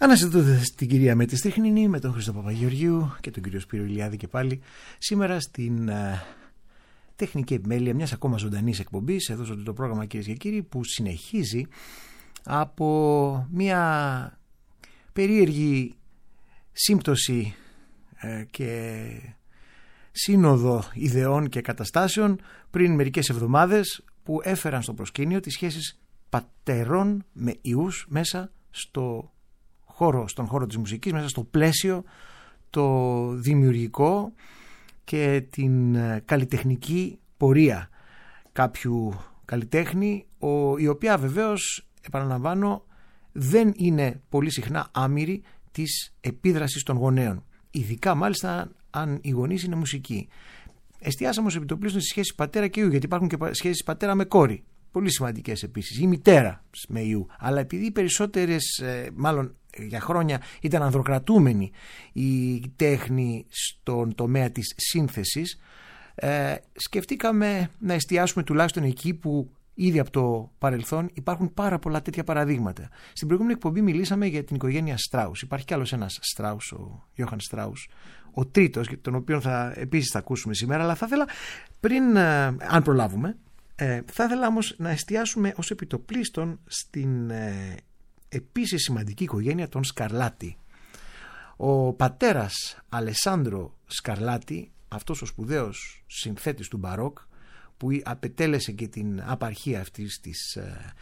Αναζητούνται την κυρία Μέτη Στρίχνινη με τον Χρήστο Παπαγεωργίου και τον κύριο Σπύρο Ηλιάδη και πάλι σήμερα στην τεχνική επιμέλεια μιας ακόμα ζωντανής εκπομπής εδώ στο το πρόγραμμα, κυρίες και κύριοι, που συνεχίζει από μια περίεργη σύμπτωση και σύνοδο ιδεών και καταστάσεων πριν μερικές εβδομάδες που έφεραν στο προσκήνιο τις σχέσεις πατερών με ιούς μέσα στον χώρο της μουσικής, μέσα στο πλαίσιο το δημιουργικό και την καλλιτεχνική πορεία κάποιου καλλιτέχνη, η οποία βεβαίως, επαναλαμβάνω, δεν είναι πολύ συχνά άμυρη της επίδρασης των γονέων, ειδικά μάλιστα αν οι γονείς είναι μουσικοί. Εστιάσαμε ως επιτοπλίστων στις σχέσεις πατέρα και ιού, γιατί υπάρχουν και σχέσεις πατέρα με κόρη, πολύ σημαντικές επίσης, ή μητέρα με ιού, αλλά επειδή οι περισσότερες, μάλλον για χρόνια ήταν ανδροκρατούμενη η τέχνη στον τομέα της σύνθεσης, σκεφτήκαμε να εστιάσουμε τουλάχιστον εκεί που ήδη από το παρελθόν υπάρχουν πάρα πολλά τέτοια παραδείγματα. Στην προηγούμενη εκπομπή μιλήσαμε για την οικογένεια Στράους. Υπάρχει κι άλλος ένας Στράους, ο Γιώχαν Στράους, ο τρίτος, τον οποίο επίσης θα ακούσουμε σήμερα, αλλά θα ήθελα πριν, αν προλάβουμε, θα ήθελα όμως να εστιάσουμε ως επιτοπλίστων στην επίσης σημαντική οικογένεια των Σκαρλάτι. Ο πατέρας Αλεσάνδρο Σκαρλάτι, αυτός ο σπουδαίος συνθέτης του μπαρόκ, που απετέλεσε και την απαρχή αυτής της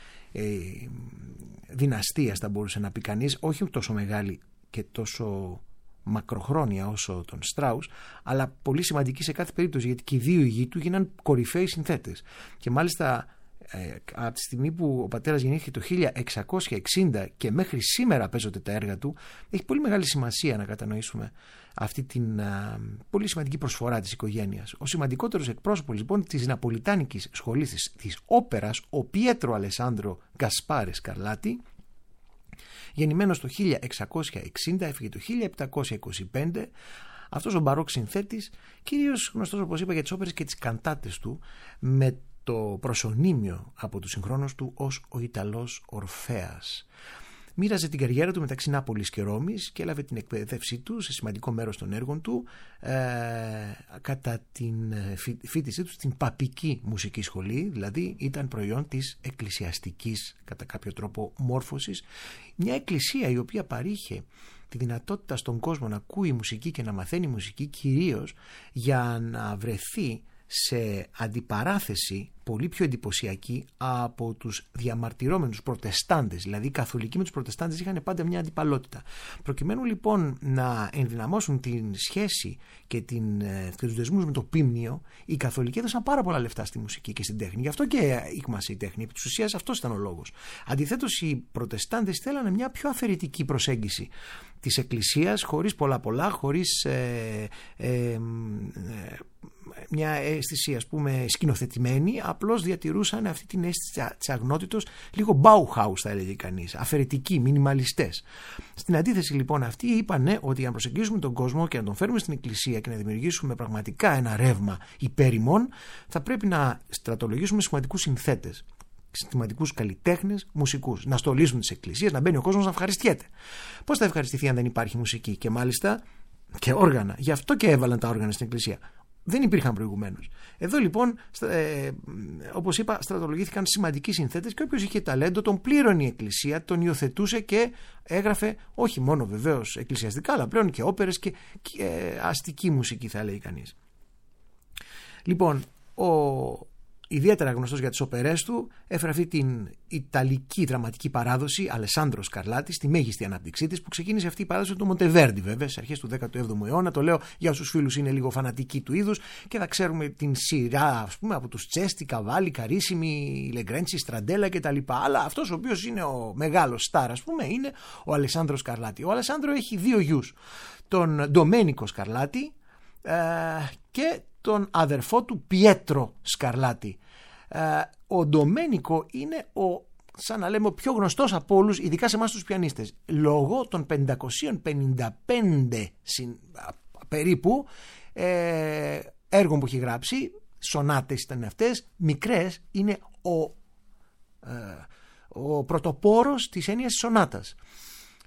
δυναστείας, θα μπορούσε να πει κανείς, όχι τόσο μεγάλη και τόσο μακροχρόνια όσο τον Στράους, αλλά πολύ σημαντική σε κάθε περίπτωση, γιατί και οι δύο γη του γίναν κορυφαίοι συνθέτες. Και μάλιστα από τη στιγμή που ο πατέρας γεννήθηκε το 1660 και μέχρι σήμερα παίζονται τα έργα του, έχει πολύ μεγάλη σημασία να κατανοήσουμε αυτή την πολύ σημαντική προσφορά της οικογένειας. Ο σημαντικότερος εκπρόσωπος λοιπόν της ναπολιτάνικης σχολής της όπερας, ο Πιέτρο Αλεσάνδρο Γκασπάρε Σκαρλάτι, γεννημένος το 1660, έφυγε το 1725, αυτός ο μπαρόκ συνθέτης, κυρίως γνωστός, όπως είπα, για τις όπερες και τις καντάτες του, με το προσωνύμιο από τους συγχρόνους του ως ο Ιταλός Ορφέας. Μοίραζε την καριέρα του μεταξύ Νάπολης και Ρώμης και έλαβε την εκπαίδευσή του σε σημαντικό μέρος των έργων του κατά την φοιτησή του στην παπική μουσική σχολή, δηλαδή ήταν προϊόν της εκκλησιαστικής κατά κάποιο τρόπο μόρφωσης, μια εκκλησία η οποία παρήχε τη δυνατότητα στον κόσμο να ακούει μουσική και να μαθαίνει μουσική, κυρίως για να βρεθεί σε αντιπαράθεση πολύ πιο εντυπωσιακή από τους διαμαρτυρόμενους προτεστάντες. Δηλαδή οι καθολικοί με τους προτεστάντες είχαν πάντα μια αντιπαλότητα. Προκειμένου λοιπόν να ενδυναμώσουν την σχέση και τους δεσμούς με το πίμνιο, οι καθολικοί έδωσαν πάρα πολλά λεφτά στη μουσική και στην τέχνη. Γι' αυτό και ήκμασε η τέχνη. Επί της ουσίας αυτός ήταν ο λόγος. Αντιθέτως, οι προτεστάντες θέλανε μια πιο αφαιρετική προσέγγιση της εκκλησίας, χωρίς πολλά, χωρίς μια αίσθηση, ας πούμε, σκηνοθετημένη, απλώς διατηρούσαν αυτή την αίσθηση της αγνότητος, λίγο Bauhaus θα έλεγε κανείς, αφαιρετικοί, μινιμαλιστές. Στην αντίθεση λοιπόν αυτοί είπανε ότι για να προσεγγίσουμε τον κόσμο και να τον φέρουμε στην εκκλησία και να δημιουργήσουμε πραγματικά ένα ρεύμα υπέρ ημών, θα πρέπει να στρατολογήσουμε σημαντικούς συνθέτες, συστηματικούς καλλιτέχνες, μουσικούς, να στολίσουν τις εκκλησίες, να μπαίνει ο κόσμος να ευχαριστιέται. Πώς θα ευχαριστηθεί αν δεν υπάρχει μουσική? Και μάλιστα και όργανα. Γι' αυτό και έβαλαν τα όργανα στην εκκλησία. Δεν υπήρχαν προηγουμένως. Εδώ λοιπόν, όπως είπα, στρατολογήθηκαν σημαντικοί συνθέτες και όποιος είχε ταλέντο τον πλήρωνε η εκκλησία, τον υιοθετούσε και έγραφε όχι μόνο βεβαίως εκκλησιαστικά, αλλά πλέον και όπερες και αστική μουσική, θα λέει κανείς. Λοιπόν, ιδιαίτερα γνωστός για τις όπερές του, έφερε αυτή την ιταλική δραματική παράδοση Αλεσάνδρο Σκαρλάτι στη μέγιστη ανάπτυξή της, που ξεκίνησε αυτή η παράδοση του Μοντεβέρντι, βέβαια, στις αρχές του 17ου αιώνα. Το λέω για όσους φίλους είναι λίγο φανατικοί του είδους και θα ξέρουμε την σειρά, ας πούμε, από τους Τσέστη, Καβάλι, Καρίσιμη, Λεγκρέντσι, Στραντέλα κτλ. Αλλά αυτός ο οποίος είναι ο μεγάλος στάρ, ας πούμε, είναι ο Αλεσάνδρο Σκαρλάτι. Ο Αλεσάνδρο έχει δύο γιους, τον Ντομένικο Σκαρλάτι και τον αδερφό του Πιέτρο Σκαρλάτι. Ο Ντομένικο είναι σαν να λέμε, ο πιο γνωστός από όλους, ειδικά σε εμάς τους πιανίστες, λόγω των 555 περίπου έργων που έχει γράψει. Σονάτες ήταν αυτές, μικρές, είναι ο πρωτοπόρος της έννοιας της σονάτας.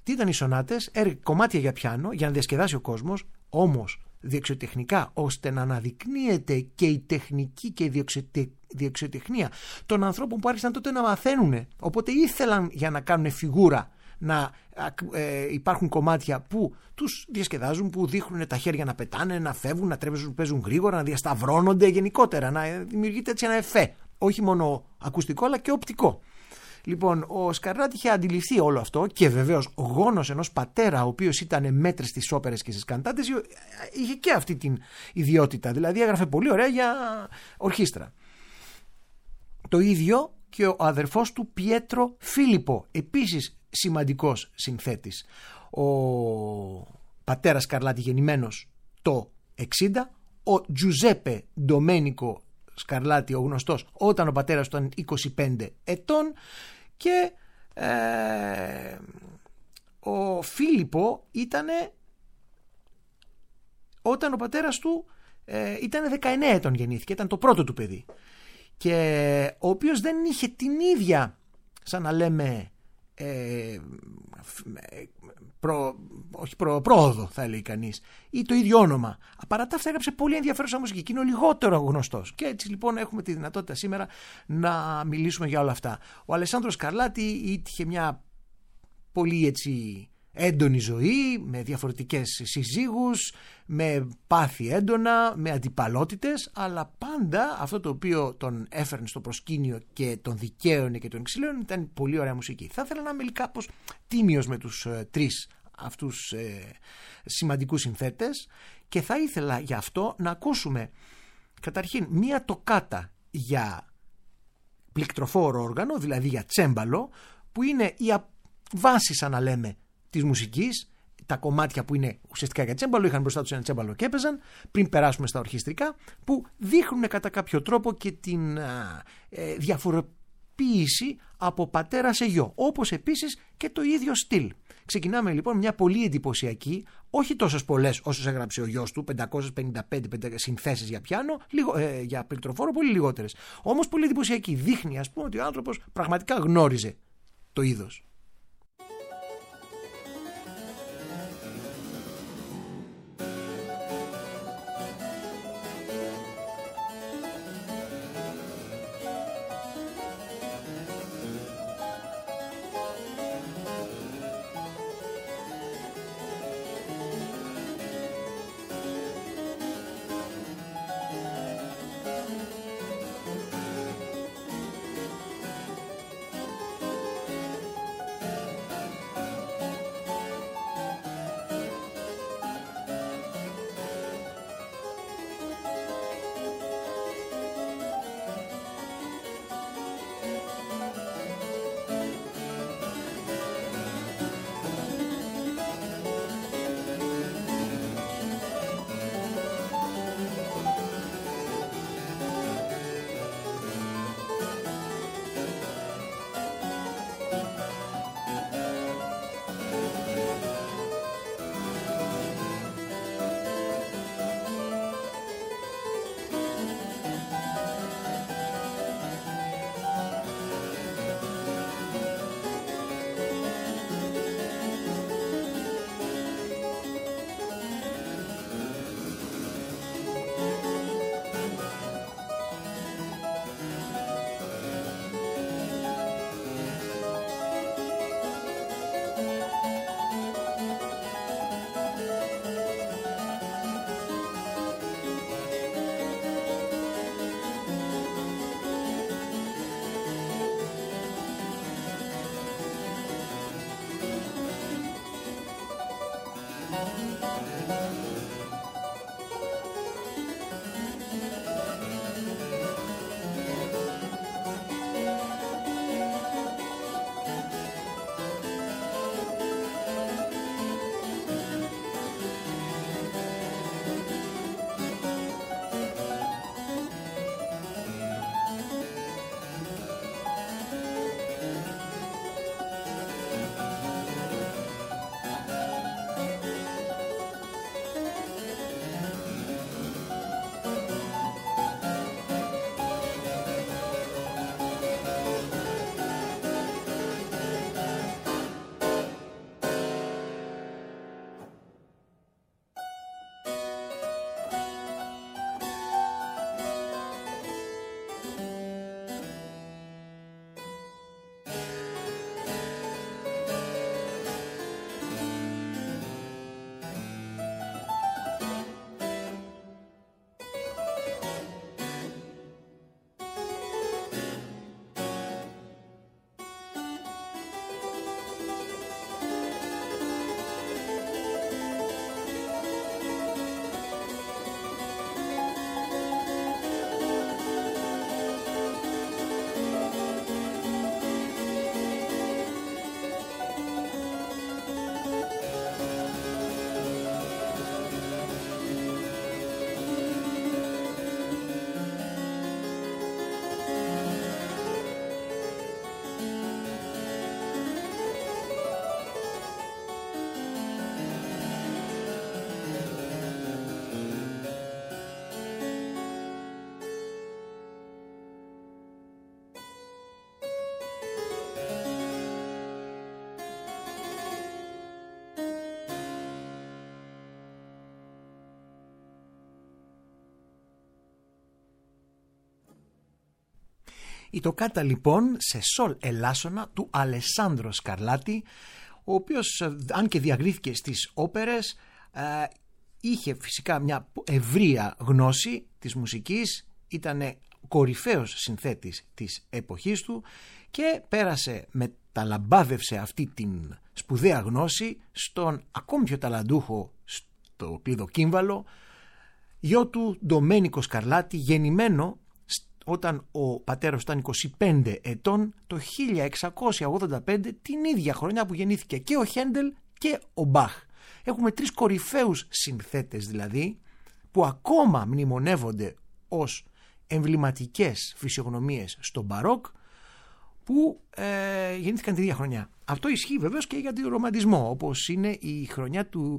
Τι ήταν οι σονάτες? Κομμάτια για πιάνο για να διασκεδάσει ο κόσμος, όμως διεξιοτεχνικά, ώστε να αναδεικνύεται και η τεχνική και η διεξιοτεχνία των ανθρώπων που άρχισαν τότε να μαθαίνουν. Οπότε ήθελαν, για να κάνουν φιγούρα, να υπάρχουν κομμάτια που τους διασκεδάζουν, που δείχνουν τα χέρια να πετάνε, να φεύγουν, να παίζουν γρήγορα, να διασταυρώνονται γενικότερα, να δημιουργείται έτσι ένα εφέ, όχι μόνο ακουστικό αλλά και οπτικό. Λοιπόν, ο Σκαρλάτι είχε αντιληφθεί όλο αυτό και βεβαίως γόνος ενός πατέρα, ο οποίος ήταν μέτρης στις όπερες και στις καντάτες, είχε και αυτή την ιδιότητα, δηλαδή έγραφε πολύ ωραία για ορχήστρα. Το ίδιο και ο αδερφός του Πιέτρο Φίλιππο, επίσης σημαντικός συνθέτης. Ο πατέρας Σκαρλάτι γεννημένος το 60, ο Τζουζέπε Ντομένικο Σκαρλάτι ο γνωστός όταν ο πατέρας του ήταν 25 ετών και ο Φίλιππο ήταν όταν ο πατέρας του ήταν 19 ετών, γεννήθηκε, ήταν το πρώτο του παιδί και ο οποίος δεν είχε την ίδια, σαν να λέμε, πρόοδο θα έλεγε κανείς, ή το ίδιο όνομα. Παρά τα αυτά έγραψε πολύ ενδιαφέρουσα μουσική και είναι ο λιγότερο γνωστός. Και έτσι λοιπόν έχουμε τη δυνατότητα σήμερα να μιλήσουμε για όλα αυτά. Ο Αλεσάνδρο Σκαρλάτι είχε μια πολύ έτσι έντονη ζωή, με διαφορετικές συζύγους, με πάθη έντονα, με αντιπαλότητες, αλλά πάντα αυτό το οποίο τον έφερνε στο προσκήνιο και τον δικαίωνε και τον εξηλαίωνε ήταν πολύ ωραία μουσική. Θα ήθελα να είμαι κάπως τίμιος με τους τρεις αυτούς σημαντικούς συνθέτες και θα ήθελα γι' αυτό να ακούσουμε καταρχήν μία τοκάτα για πληκτροφόρο όργανο, δηλαδή για τσέμπαλο, που είναι η βάση, σαν να λέμε, της μουσικής. Τα κομμάτια που είναι ουσιαστικά για τσέμπαλο είχαν μπροστά τους ένα τσέμπαλο και έπαιζαν, πριν περάσουμε στα ορχιστρικά, που δείχνουν κατά κάποιο τρόπο και την διαφοροποίηση από πατέρα σε γιο, όπως επίσης και το ίδιο στυλ. Ξεκινάμε λοιπόν μια πολύ εντυπωσιακή, όχι τόσες πολλές όσες έγραψε ο γιος του, 555 συνθέσεις για πιάνο, για πληκτροφόρο πολύ λιγότερες. Όμως πολύ εντυπωσιακή. Δείχνει, ας πούμε, ότι ο άνθρωπος πραγματικά γνώριζε το είδος. Η τοκάτα λοιπόν σε σολ ελάσσονα του Αλεσάνδρο Σκαρλάτι, ο οποίος αν και διαγρήθηκε στις όπερες είχε φυσικά μια ευρεία γνώση της μουσικής, ήταν κορυφαίος συνθέτης της εποχής του και μεταλαμπάδευσε αυτή την σπουδαία γνώση στον ακόμη πιο ταλαντούχο στο κλειδοκύμβαλο γιο του Ντομένικο Σκαρλάτι, γεννημένο όταν ο πατέρας ήταν 25 ετών το 1685, την ίδια χρονιά που γεννήθηκε και ο Χέντελ και ο Μπαχ. Έχουμε τρεις κορυφαίους συνθέτες δηλαδή που ακόμα μνημονεύονται ως εμβληματικές φυσιογνωμίες στο μπαρόκ, που γεννήθηκαν την ίδια χρονιά. Αυτό ισχύει βεβαίως και για τον ρομαντισμό, όπως είναι η χρονιά του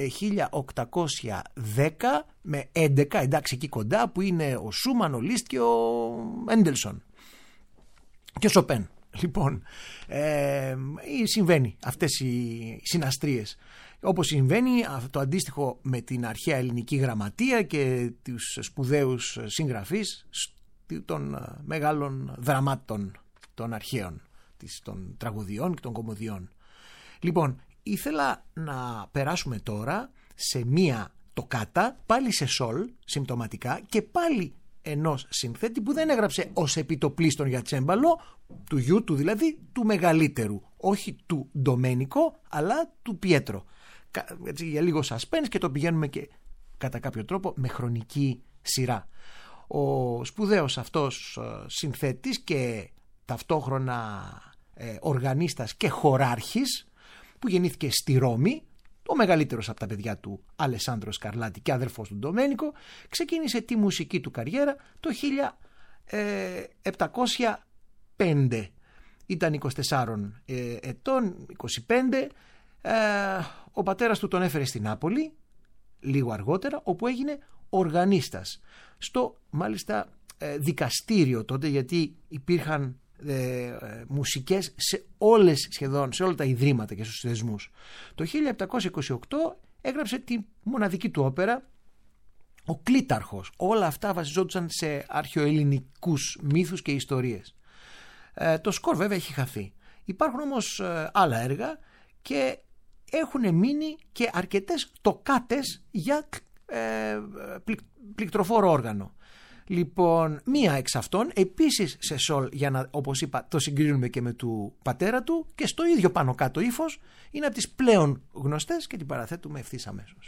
1810 με 11, εντάξει εκεί κοντά, που είναι ο Σούμαν, ο Λίστ και ο Μέντελσον και ο Σοπέν. Λοιπόν, συμβαίνει αυτές οι συναστρίες, όπως συμβαίνει το αντίστοιχο με την αρχαία ελληνική γραμματεία και τους σπουδαίους συγγραφείς των μεγάλων δραμάτων των αρχαίων, των τραγουδιών και των κομμωδιών. Λοιπόν, ήθελα να περάσουμε τώρα σε μία τοκάτα, πάλι σε σολ, συμπτωματικά, και πάλι ενός συνθέτη που δεν έγραψε ως επιτοπλίστων για τσέμπαλο, του γιου του δηλαδή, του μεγαλύτερου, όχι του Ντομένικο, αλλά του Πιέτρο. Έτσι, για λίγο suspense και το πηγαίνουμε και κατά κάποιο τρόπο με χρονική σειρά. Ο σπουδαίος αυτός συνθέτης και ταυτόχρονα οργανίστας και χοράρχης, που γεννήθηκε στη Ρώμη, ο μεγαλύτερος από τα παιδιά του Αλεσάνδρο Σκαρλάτι και αδερφός του Ντομένικο, ξεκίνησε τη μουσική του καριέρα το 1705. Ήταν 24 ετών, 25. Ο πατέρας του τον έφερε στην Νάπολη λίγο αργότερα, όπου έγινε οργανίστας στο μάλιστα δικαστήριο τότε, γιατί υπήρχαν μουσικές σχεδόν σε όλα τα ιδρύματα και στους θεσμούς. Το 1728 έγραψε τη μοναδική του όπερα «Ο Κλήταρχος». Όλα αυτά βασιζόντουσαν σε αρχαιοελληνικούς μύθους και ιστορίες. Το σκορ βέβαια έχει χαθεί. Υπάρχουν όμως άλλα έργα και έχουν μείνει και αρκετές τοκάτες για πληκτροφόρο όργανο. Λοιπόν, μία εξ αυτών επίσης σε σολ, για να, όπως είπα, το συγκρίνουμε και με του πατέρα του, και στο ίδιο πάνω κάτω ύφος, είναι από τις πλέον γνωστές και την παραθέτουμε ευθύς αμέσως.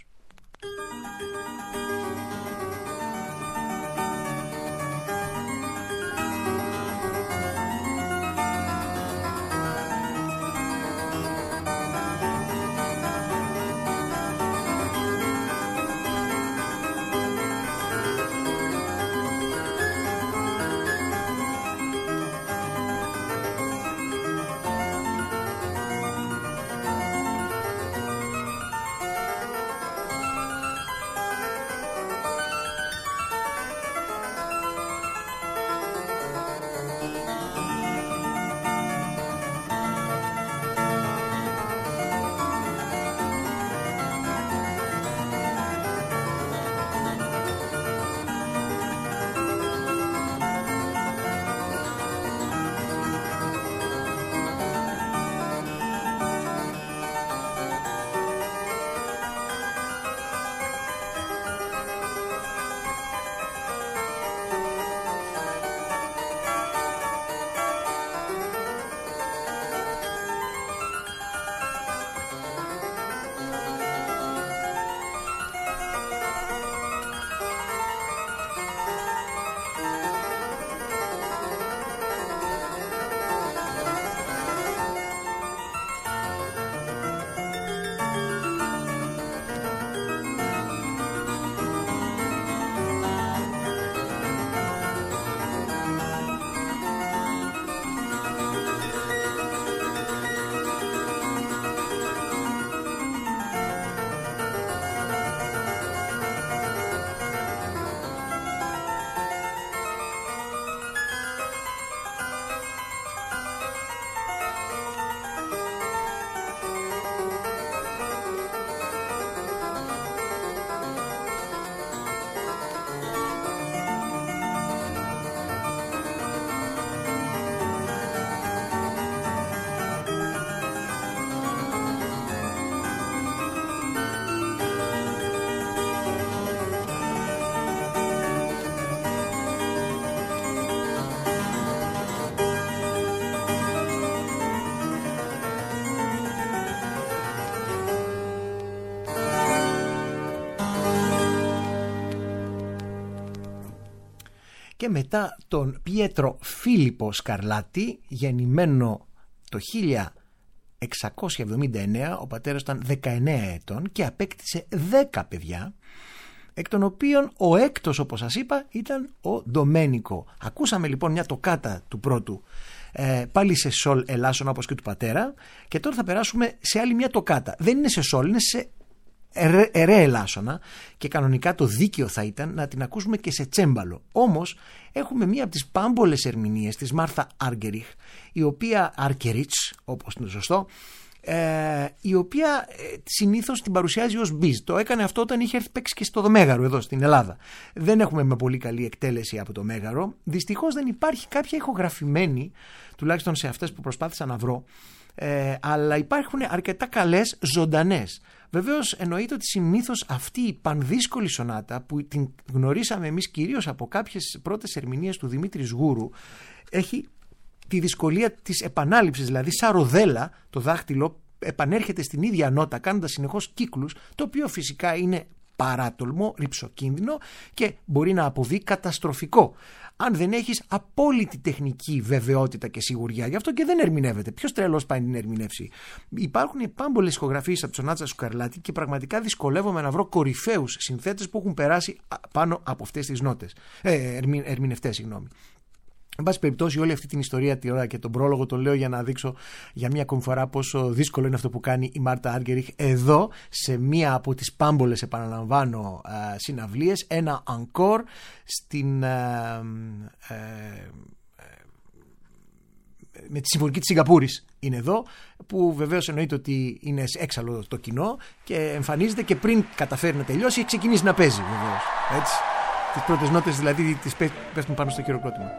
και μετά τον Πιέτρο Φίλιππο Σκαρλάτη, γεννημένο το 1679, ο πατέρας ήταν 19 ετών και απέκτησε 10 παιδιά, εκ των οποίων ο έκτος, όπως σας είπα, ήταν ο Ντομένικο. Ακούσαμε λοιπόν μια τοκάτα του πρώτου, πάλι σε σολ ελάσσονα όπως και του πατέρα, και τώρα θα περάσουμε σε άλλη μια τοκάτα. Δεν είναι σε σολ, είναι σε ερέ ελάσσονα, και κανονικά το δίκαιο θα ήταν να την ακούσουμε και σε τσέμπαλο. Όμως έχουμε μία από τις πάμπολες ερμηνείες της Μάρθα Άργκεριχ, η οποία, Άρκεριτς όπως είναι σωστό, η οποία συνήθως την παρουσιάζει ως μπιζ. Το έκανε αυτό όταν είχε έρθει παίξει και στο Μέγαρο εδώ στην Ελλάδα. Δεν έχουμε με πολύ καλή εκτέλεση από το Μέγαρο. Δυστυχώς δεν υπάρχει κάποια ηχογραφημένη, τουλάχιστον σε αυτές που προσπάθησα να βρω, αλλά υπάρχουν αρκετά καλές ζωντανές. Βεβαίως εννοείται ότι συνήθως αυτή η πανδύσκολη σονάτα, που την γνωρίσαμε εμείς κυρίως από κάποιες πρώτες ερμηνείες του Δημήτρη Σγούρου, έχει τη δυσκολία της επανάληψης, δηλαδή σαν ροδέλα το δάχτυλο επανέρχεται στην ίδια νότα κάνοντας συνεχώς κύκλους, το οποίο φυσικά είναι παράτολμο, ρυψοκίνδυνο και μπορεί να αποβεί καταστροφικό αν δεν έχεις απόλυτη τεχνική βεβαιότητα και σιγουριά. Γι' αυτό και δεν ερμηνεύεται. Ποιος τρελός πάει να την ερμηνεύσει? Υπάρχουν πάμπολες ηχογραφίες από τη σονάτα Σκαρλάτη και πραγματικά δυσκολεύομαι να βρω κορυφαίους συνθέτες που έχουν περάσει πάνω από αυτές τις νότες. Ερμηνευτές, συγγνώμη. Εν πάση περιπτώσει, όλη αυτή την ιστορία τη ώρα και τον πρόλογο το λέω για να δείξω για μία ακόμη φορά πόσο δύσκολο είναι αυτό που κάνει η Μάρτα Άργκεριχ εδώ, σε μία από τις πάμπολες, επαναλαμβάνω, συναυλίες, ένα encore με τη Συμφωνική της Σιγκαπούρης είναι εδώ, που βεβαίως εννοείται ότι είναι έξαλλο το κοινό και εμφανίζεται και πριν καταφέρει να τελειώσει έχει ξεκινήσει να παίζει, βεβαίως. Έτσι. Τις πρώτες νότες δηλαδή τις πέφτουν πάνω στο χειροκρότημα.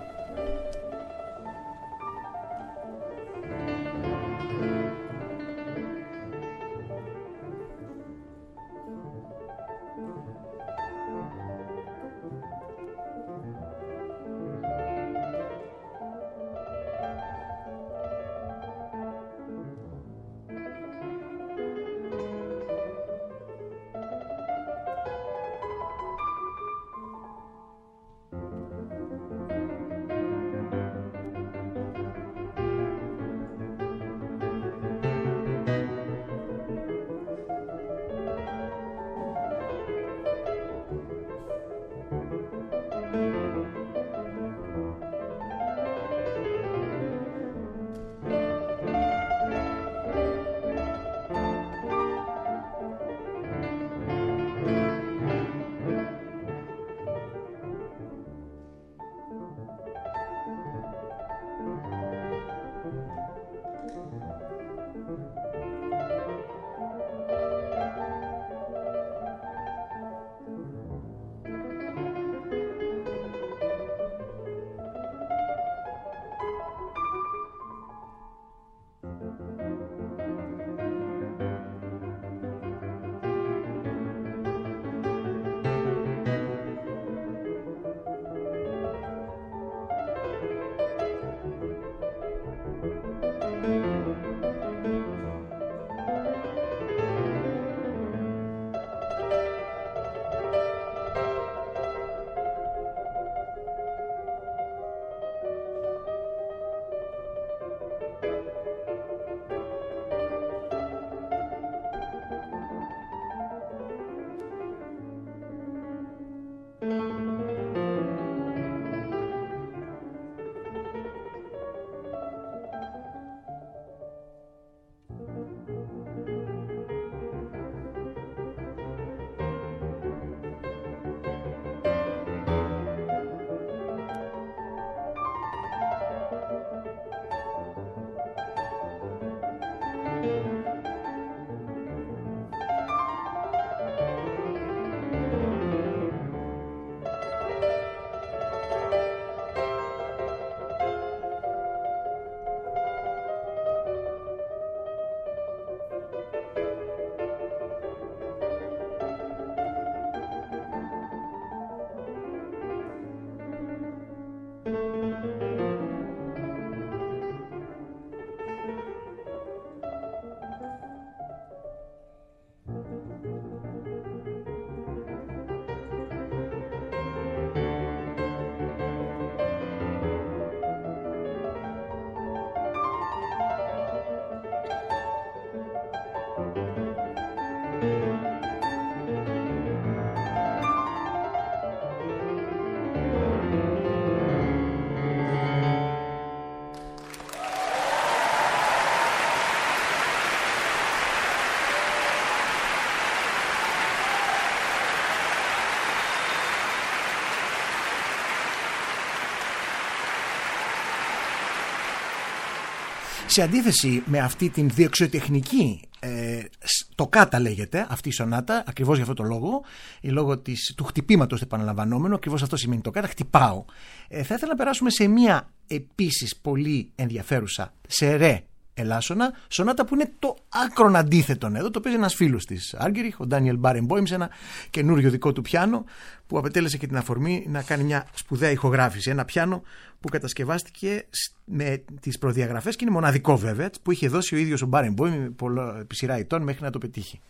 Σε αντίθεση με αυτή την διεξιοτεχνική, τοκάτα λέγεται αυτή η σονάτα, ακριβώς για αυτό το λόγο, λόγω του χτυπήματος του επαναλαμβανόμενου, ακριβώς αυτό σημαίνει τοκάτα, χτυπάω. Θα ήθελα να περάσουμε σε μια επίσης πολύ ενδιαφέρουσα, σε ρε ελάσσονα, σονάτα που είναι το άκρον αντίθετον. Εδώ το παίζει ένας φίλος της Άργεριχ, ο Ντάνιελ Μπάρενμπόιμ, σε ένα καινούριο δικό του πιάνο που απετέλεσε και την αφορμή να κάνει μια σπουδαία ηχογράφηση. Ένα πιάνο που κατασκευάστηκε με τις προδιαγραφές και είναι μοναδικό βέβαια, που είχε δώσει ο ίδιος ο Μπάρενμπόιμ επί σειρά ετών μέχρι να το πετύχει.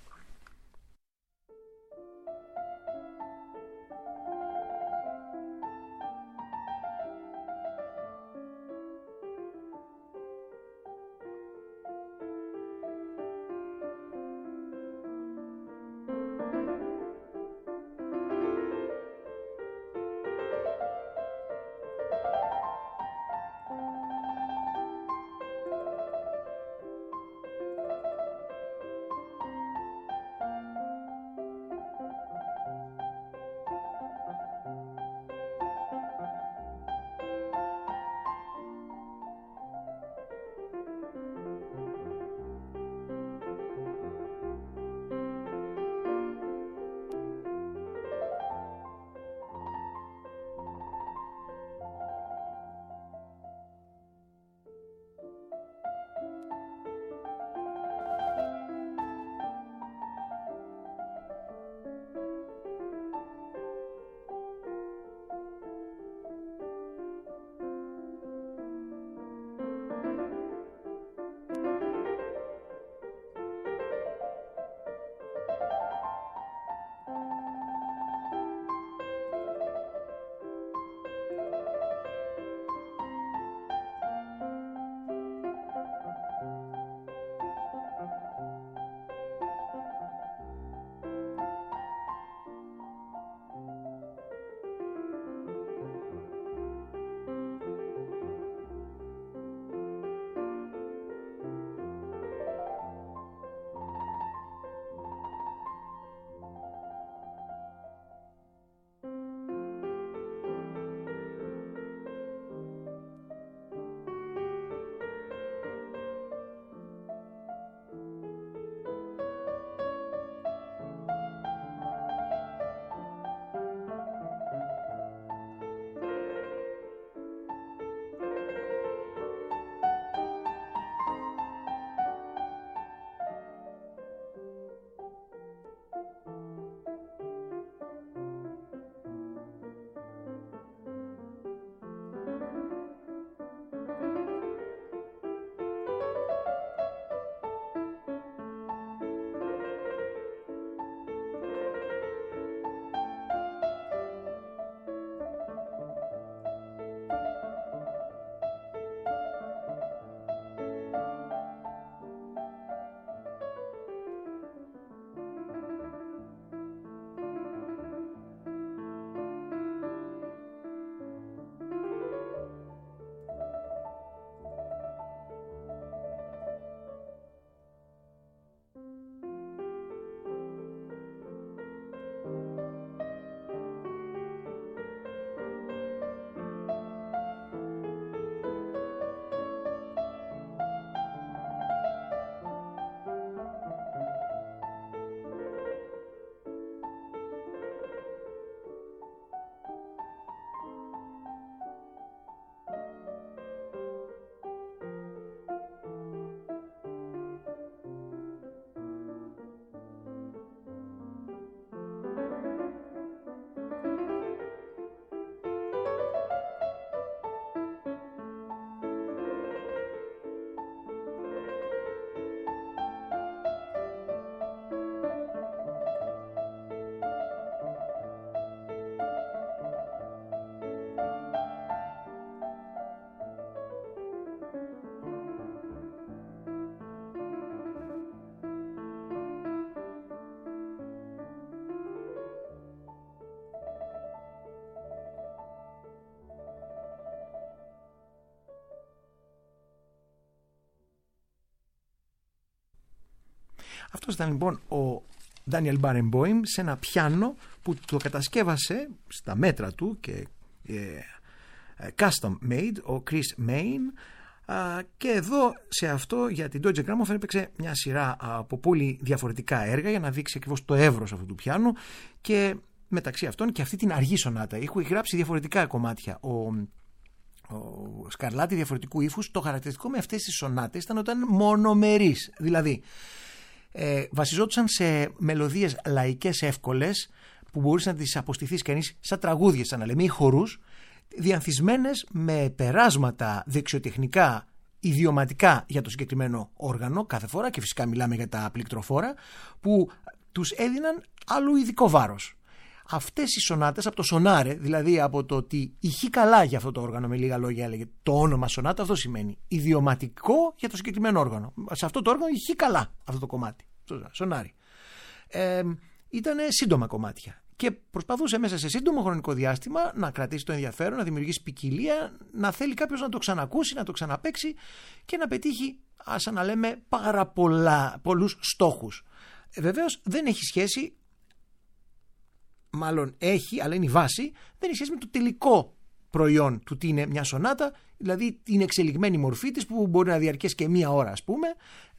Αυτός ήταν λοιπόν ο Daniel Barenboim σε ένα πιάνο που το κατασκεύασε στα μέτρα του και custom made ο Chris Mayne Και εδώ σε αυτό για την Deutsche Grammophon έπαιξε μια σειρά από πολύ διαφορετικά έργα για να δείξει ακριβώς το εύρος αυτού του πιάνου, και μεταξύ αυτών και αυτή την αργή σονάτα. Έχει γράψει διαφορετικά κομμάτια ο Σκαρλάτη, διαφορετικού ύφους. Το χαρακτηριστικό με αυτές τις σονάτες ήταν ότι ήταν μονομερείς. Δηλαδή βασιζόντουσαν σε μελωδίες λαϊκές εύκολες που μπορούσε να τις αποστηθείς κανείς σαν τραγούδια, σαν να λέμε, ή χορούς, διανθισμένες με περάσματα δεξιοτεχνικά, ιδιωματικά για το συγκεκριμένο όργανο κάθε φορά, και φυσικά μιλάμε για τα πληκτροφόρα, που τους έδιναν άλλο ειδικό βάρος. Αυτές οι σονάτες από το σονάρε, δηλαδή από το ότι ηχεί καλά για αυτό το όργανο, με λίγα λόγια έλεγε το όνομα σονάτα, αυτό σημαίνει ιδιωματικό για το συγκεκριμένο όργανο. Σε αυτό το όργανο ηχεί καλά αυτό το κομμάτι, σονάρι. Ήταν σύντομα κομμάτια και προσπαθούσε μέσα σε σύντομο χρονικό διάστημα να κρατήσει το ενδιαφέρον, να δημιουργήσει ποικιλία, να θέλει κάποιος να το ξανακούσει, να το ξαναπαίξει και να πετύχει, σαν να λέμε, πάρα πολλούς στόχους. Βεβαίως δεν έχει σχέση, μάλλον έχει, αλλά είναι η βάση, δεν έχει σχέση με το τελικό προϊόν του τι είναι μια σονάτα, δηλαδή την εξελιγμένη μορφή της που μπορεί να διαρκέσει και μία ώρα, ας πούμε,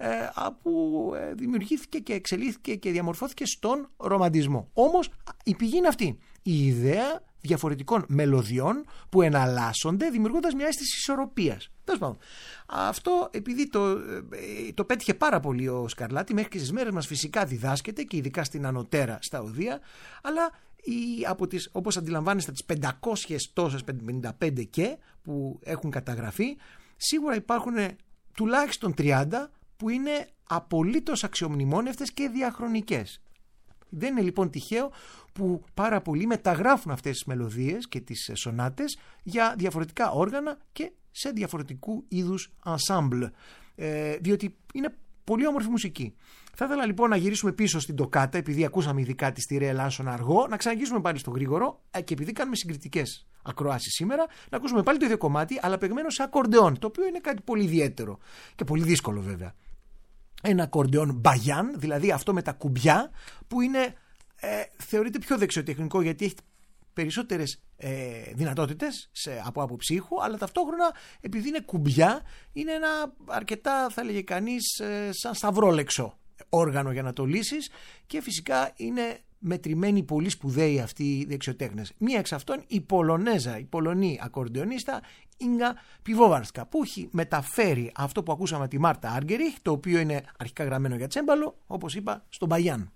που δημιουργήθηκε και εξελίχθηκε και διαμορφώθηκε στον ρομαντισμό. Όμως η πηγή είναι αυτή, η ιδέα διαφορετικών μελωδιών που εναλλάσσονται δημιουργώντας μια αίσθηση ισορροπίας. Τέλος πάντων, αυτό επειδή το πέτυχε πάρα πολύ ο Σκαρλάτη, μέχρι και στις μέρες μας φυσικά διδάσκεται και ειδικά στην ανωτέρα στα οδεία, αλλά από τις, όπως αντιλαμβάνεστε, τις 500 τόσες, 55 και που έχουν καταγραφεί, σίγουρα υπάρχουν τουλάχιστον 30 που είναι απολύτως αξιομνημόνευτες και διαχρονικές. Δεν είναι λοιπόν τυχαίο που πάρα πολλοί μεταγράφουν αυτές τις μελωδίες και τις σονάτες για διαφορετικά όργανα και σε διαφορετικού είδους ensemble, διότι είναι πολύ όμορφη μουσική. Θα ήθελα λοιπόν να γυρίσουμε πίσω στην τοκάτα, επειδή ακούσαμε ειδικά τη στιρέ Ελάσσον αργό, να ξαναγυρίσουμε πάλι στο γρήγορο, και επειδή κάνουμε συγκριτικές ακροάσεις σήμερα, να ακούσουμε πάλι το ίδιο κομμάτι, αλλά παιγμένο σε ακορντεόν, το οποίο είναι κάτι πολύ ιδιαίτερο και πολύ δύσκολο βέβαια. Ένα ακορντεόν μπαγιάν, δηλαδή αυτό με τα κουμπιά, που είναι, θεωρείται πιο δεξιοτεχνικό γιατί έχει περισσότερες δυνατότητες από άποψη ήχου, αλλά ταυτόχρονα επειδή είναι κουμπιά είναι ένα αρκετά, θα έλεγε κανείς, σαν σταυρόλεξο όργανο για να το λύσεις, και φυσικά είναι μετρημένοι πολύ σπουδαίοι αυτοί οι δεξιοτέχνες. Μία εξ αυτών η Πολωνή ακορντεονίστα Ίνγα Πιβόβαρσκα, που έχει μεταφέρει αυτό που ακούσαμε από τη Μάρτα Άργεριχ, το οποίο είναι αρχικά γραμμένο για τσέμπαλο, όπως είπα, στον μπαγιάν.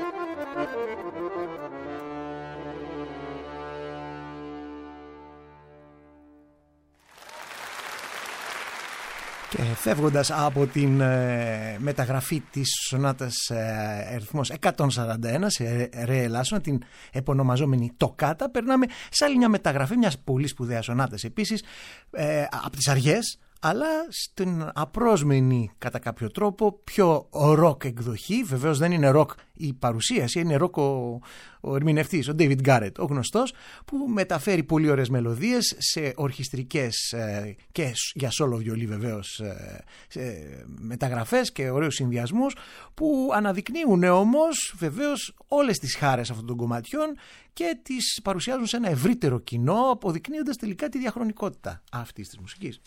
Και φεύγοντας από την μεταγραφή της σονάτας αριθμός 141 σε ρε ελάσσονα, την επωνομαζόμενη τοκάτα, περνάμε σε άλλη μια μεταγραφή μιας πολύ σπουδαίας σονάτας επίσης, από τις αργές, αλλά στην απρόσμενη κατά κάποιο τρόπο πιο ροκ εκδοχή. Βεβαίως δεν είναι ροκ η παρουσίαση, είναι ροκ ο ερμηνευτής, ο David Garrett, ο γνωστός, που μεταφέρει πολύ ωραίες μελωδίες σε ορχιστρικές και για solo βιολί βεβαίως μεταγραφές και ωραίους συνδυασμούς, που αναδεικνύουν όμως βεβαίως όλες τις χάρες αυτών των κομματιών και τις παρουσιάζουν σε ένα ευρύτερο κοινό, αποδεικνύοντας τελικά τη διαχρονικότητα αυτής της μουσικής.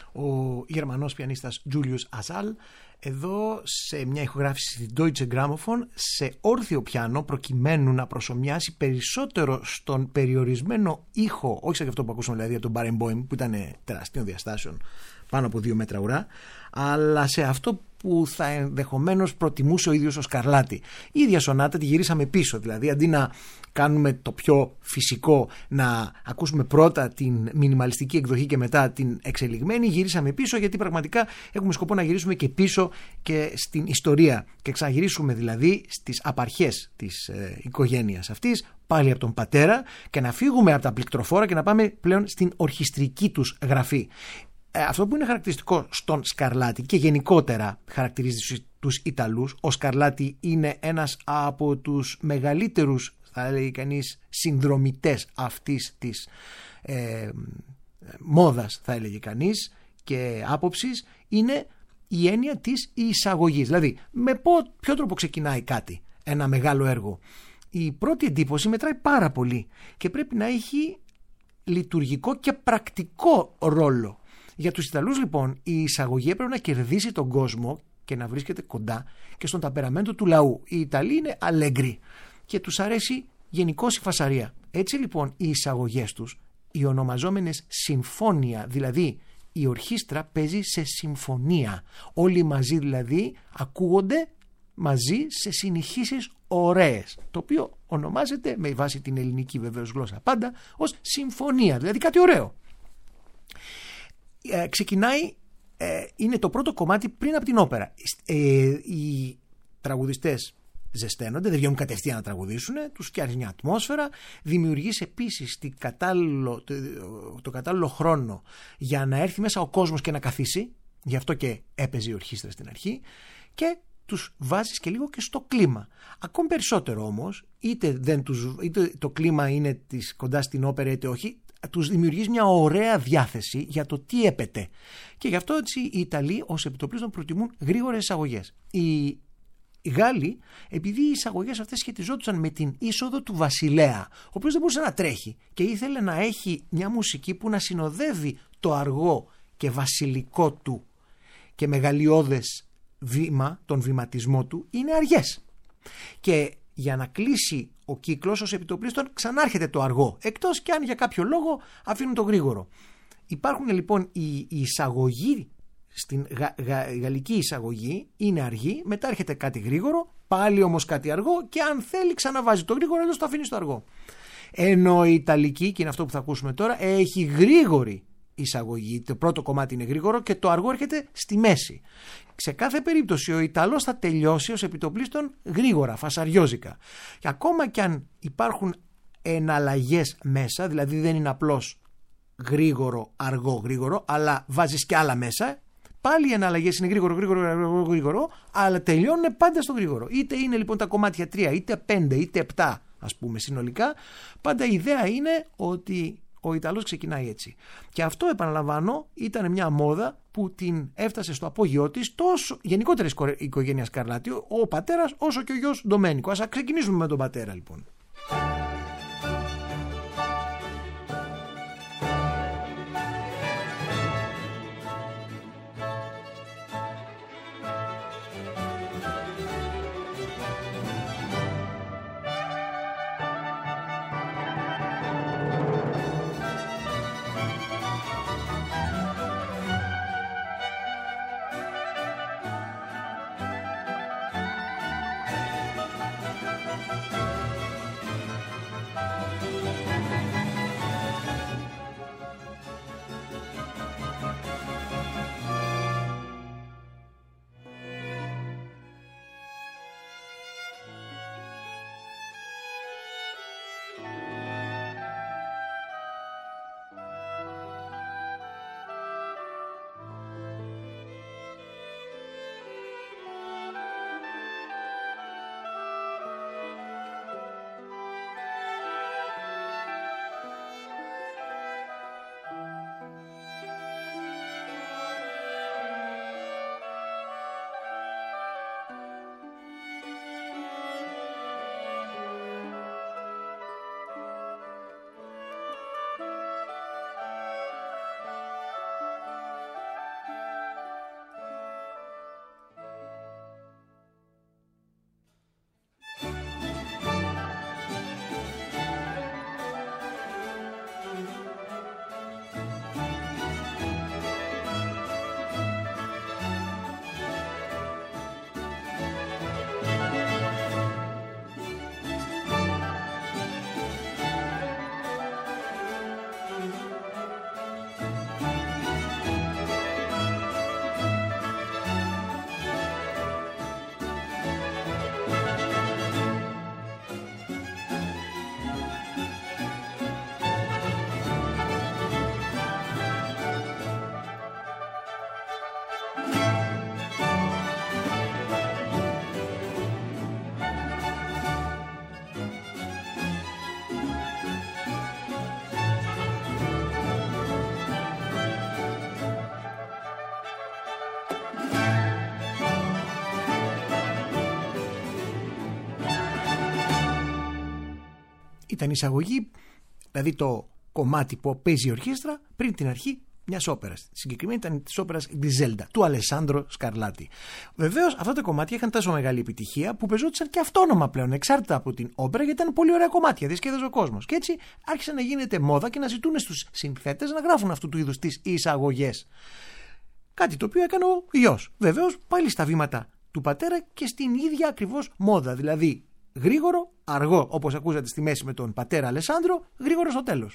ο Γερμανός πιανίστας Julius Asal, εδώ σε μια ηχογράφηση στην Deutsche Grammophon, σε όρθιο πιάνο, προκειμένου να προσομοιάσει περισσότερο στον περιορισμένο ήχο, όχι σε αυτό που ακούσαμε δηλαδή από τον Barenboim, που ήταν τεραστίων διαστάσεων, πάνω από 2 μέτρα ουρά, αλλά σε αυτό που θα ενδεχομένως προτιμούσε ο ίδιος ο Σκαρλάτι. Η ίδια σονάτα τη γυρίσαμε πίσω, δηλαδή αντί να κάνουμε το πιο φυσικό, να ακούσουμε πρώτα την μινιμαλιστική εκδοχή και μετά την εξελιγμένη, γυρίσαμε πίσω, γιατί πραγματικά έχουμε σκοπό να γυρίσουμε και πίσω και στην ιστορία και ξαναγυρίσουμε δηλαδή στις απαρχές της οικογένειας αυτής, πάλι από τον πατέρα, και να φύγουμε από τα πληκτροφόρα και να πάμε πλέον στην ορχιστρική τους γραφή. Αυτό που είναι χαρακτηριστικό στον Σκαρλάτι και γενικότερα χαρακτηρίζει τους Ιταλούς, ο Σκαρλάτι είναι ένας από τους μεγαλύτερους, θα έλεγε κανείς, συνδρομητές αυτής της μόδας, θα έλεγε κανείς, και άποψης, είναι η έννοια της εισαγωγής. Δηλαδή, με ποιο τρόπο ξεκινάει κάτι, ένα μεγάλο έργο? Η πρώτη εντύπωση μετράει πάρα πολύ και πρέπει να έχει λειτουργικό και πρακτικό ρόλο. Για τους Ιταλούς λοιπόν η εισαγωγή έπρεπε να κερδίσει τον κόσμο και να βρίσκεται κοντά και στον ταπεραμέντο του λαού. Οι Ιταλοί είναι αλέγκροι και τους αρέσει γενικώς η φασαρία. Έτσι λοιπόν οι εισαγωγές τους, οι ονομαζόμενες συμφώνια, δηλαδή η ορχήστρα παίζει σε συμφωνία. Όλοι μαζί δηλαδή ακούγονται μαζί σε συνεχίσεις ωραίες, το οποίο ονομάζεται με βάση την ελληνική βεβαίως γλώσσα πάντα ως συμφωνία, δηλαδή κάτι ωραίο. Ξεκινάει, είναι το πρώτο κομμάτι πριν από την όπερα. Οι τραγουδιστές ζεσταίνονται, δεν βγαίνουν κατευθείαν να τραγουδήσουν, τους φτιάχνει μια ατμόσφαιρα, δημιουργείς επίσης το κατάλληλο χρόνο για να έρθει μέσα ο κόσμος και να καθίσει, γι' αυτό και έπαιζε η ορχήστρα στην αρχή, και τους βάζεις και λίγο και στο κλίμα. Ακόμη περισσότερο όμως, είτε το κλίμα είναι κοντά στην όπερα είτε όχι, τους δημιουργείς μια ωραία διάθεση για το τι έπεται. Και γι' αυτό έτσι οι Ιταλοί ως επιτοπλίστων προτιμούν γρήγορες εισαγωγές. Οι Γάλλοι, επειδή οι εισαγωγές αυτές σχετιζόντουσαν με την είσοδο του βασιλέα, ο οποίος δεν μπορούσε να τρέχει και ήθελε να έχει μια μουσική που να συνοδεύει το αργό και βασιλικό του και μεγαλειώδες βήμα, τον βηματισμό του, είναι αργές. Και για να κλείσει ο κύκλος ως επιτοπλίστων ξανάρχεται το αργό, εκτός και αν για κάποιο λόγο αφήνουν το γρήγορο. Υπάρχουν λοιπόν η εισαγωγή, στην γαλλική εισαγωγή είναι αργή, μετά έρχεται κάτι γρήγορο, πάλι όμως κάτι αργό, και αν θέλει ξαναβάζει το γρήγορο, αλλιώς το αφήνει στο αργό. Ενώ η Ιταλική, και είναι αυτό που θα ακούσουμε τώρα, έχει γρήγορη εισαγωγή. Το πρώτο κομμάτι είναι γρήγορο και το αργό έρχεται στη μέση. Σε κάθε περίπτωση ο Ιταλός θα τελειώσει ως επιτοπλίστων γρήγορα, φασαριόζικα. Και ακόμα κι αν υπάρχουν εναλλαγές μέσα, δηλαδή δεν είναι απλώς γρήγορο, αργό, γρήγορο, αλλά βάζεις και άλλα μέσα, πάλι οι εναλλαγές είναι γρήγορο, αλλά τελειώνουν πάντα στο γρήγορο. Είτε είναι λοιπόν τα κομμάτια 3, είτε 5, είτε 7, ας πούμε συνολικά, πάντα η ιδέα είναι ότι ο Ιταλός ξεκινάει έτσι. Και αυτό, επαναλαμβάνω, ήταν μια μόδα που την έφτασε στο απόγειό της τόσο γενικότερης οικογένειας Σκαρλάτι, ο πατέρας όσο και ο γιος Ντομένικο. Ας ξεκινήσουμε με τον πατέρα λοιπόν. ήταν εισαγωγή, δηλαδή το κομμάτι που παίζει η ορχήστρα πριν την αρχή μιας όπερας. Συγκεκριμένα ήταν της όπερας Γκριζέλντα του Αλεσάνδρο Σκαρλάτι. Βεβαίως αυτά τα κομμάτια είχαν τόσο μεγάλη επιτυχία που πεζόντουσαν και αυτόνομα πλέον, εξάρτητα από την όπερα, γιατί ήταν πολύ ωραία κομμάτια, διασκέδαζε ο κόσμος. Και έτσι άρχισε να γίνεται μόδα και να ζητούν στους συνθέτες να γράφουν αυτού του είδους τις εισαγωγές. Κάτι το οποίο έκανε ο γιος. Βεβαίως πάλι στα βήματα του πατέρα και στην ίδια ακριβώς μόδα. Δηλαδή γρήγορο, αργό, όπως ακούσατε στη μέση με τον πατέρα Αλεσάνδρο, γρήγορο στο τέλος.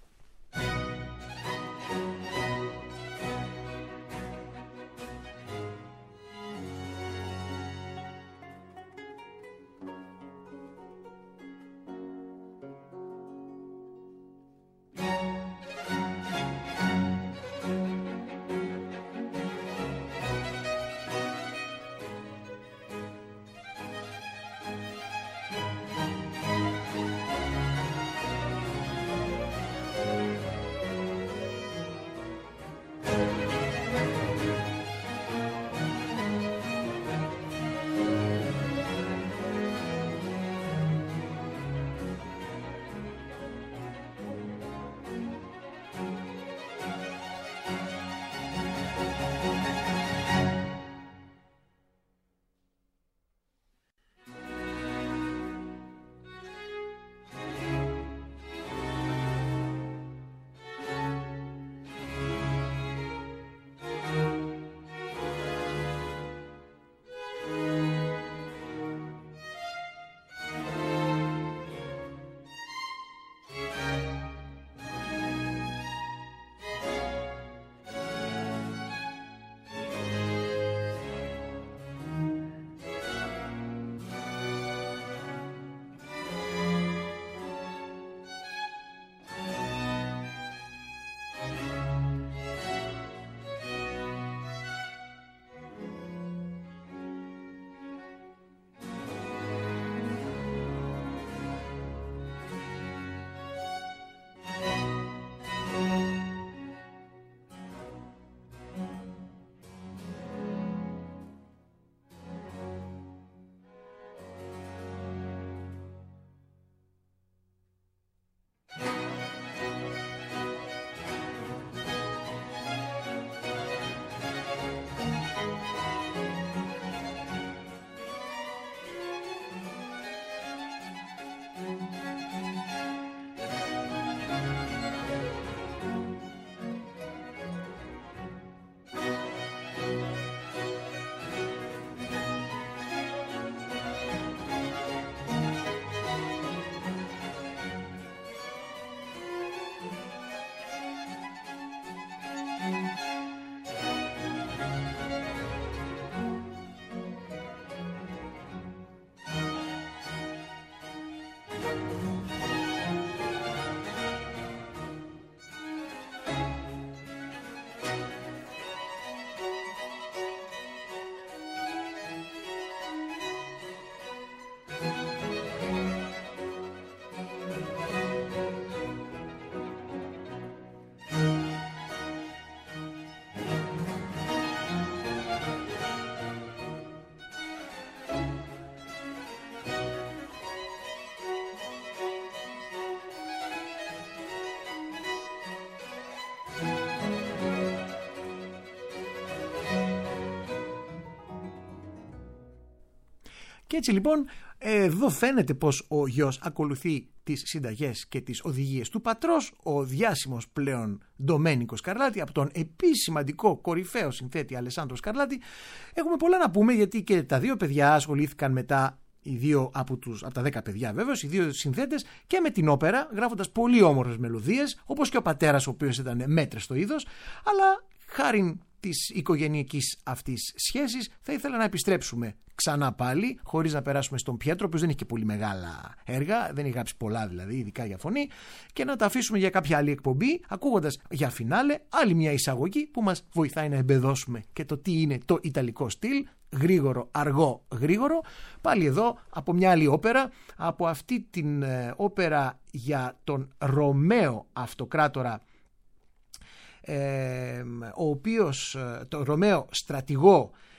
Και έτσι λοιπόν εδώ φαίνεται πως ο γιος ακολουθεί τις συνταγές και τις οδηγίες του πατρός, ο διάσημος πλέον Ντομένικο Σκαρλάτι, από τον επίσης σημαντικό κορυφαίο συνθέτη Αλεσάνδρο Σκαρλάτι. Έχουμε πολλά να πούμε, γιατί και τα δύο παιδιά ασχολήθηκαν μετά, οι δύο από τα 10 παιδιά βέβαιως, οι δύο συνθέτες, και με την όπερα, γράφοντας πολύ όμορφες μελωδίες, όπως και ο πατέρας, ο οποίος ήταν μέτρες στο είδος, αλλά χάριν της οικογενειακής αυτής σχέσης θα ήθελα να επιστρέψουμε ξανά πάλι, χωρίς να περάσουμε στον Πιέτρο, ο οποίος δεν έχει και πολύ μεγάλα έργα, δεν έχει γράψει πολλά δηλαδή, ειδικά για φωνή, και να τα αφήσουμε για κάποια άλλη εκπομπή, ακούγοντας για φινάλε άλλη μια εισαγωγή που μας βοηθάει να εμπεδώσουμε και το τι είναι το ιταλικό στυλ, γρήγορο, αργό, γρήγορο, πάλι εδώ από μια άλλη όπερα, από αυτή την όπερα για τον Ρωμαίο αυτοκράτορα, ο οποίος, το Ρωμαίο στρατηγό,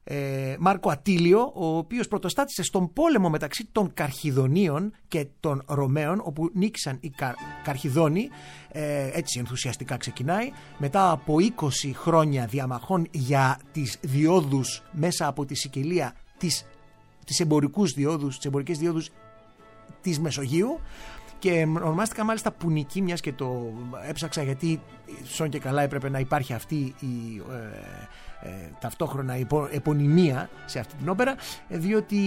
Μάρκο Ατήλιο, ο οποίος πρωτοστάτησε στον πόλεμο μεταξύ των Καρχιδονίων και των Ρωμαίων, όπου νίκησαν οι Καρχιδόνοι. Έτσι ενθουσιαστικά ξεκινάει, μετά από 20 χρόνια διαμαχών για τις διόδους μέσα από τη Σικελία, τις εμπορικές διόδους της Μεσογείου, και ονομάστηκα μάλιστα Πουνική, μιας και το έψαξα, γιατί σόν και καλά έπρεπε να υπάρχει αυτή η ταυτόχρονα επωνυμία σε αυτή την όπερα, διότι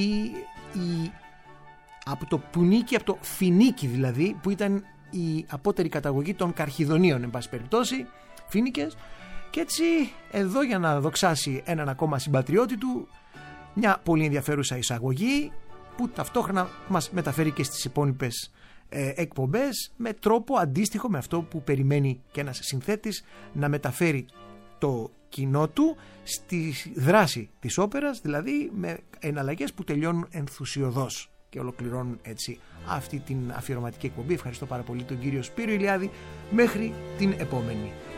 από το Πουνίκι, από το Φινίκι δηλαδή, που ήταν η απότερη καταγωγή των Καρχιδονίων, εν πάση περιπτώσει, Φίνικες, και έτσι εδώ, για να δοξάσει έναν ακόμα συμπατριώτη του, μια πολύ ενδιαφέρουσα εισαγωγή που ταυτόχρονα μας μεταφέρει και στις υπόλοιπες εκπομπές με τρόπο αντίστοιχο με αυτό που περιμένει και ένας συνθέτης, να μεταφέρει το κοινό του στη δράση της όπερας, δηλαδή με εναλλαγές που τελειώνουν ενθουσιωδώς και ολοκληρώνουν έτσι αυτή την αφιερωματική εκπομπή. Ευχαριστώ πάρα πολύ τον κύριο Σπύρο Ηλιάδη. Μέχρι την επόμενη.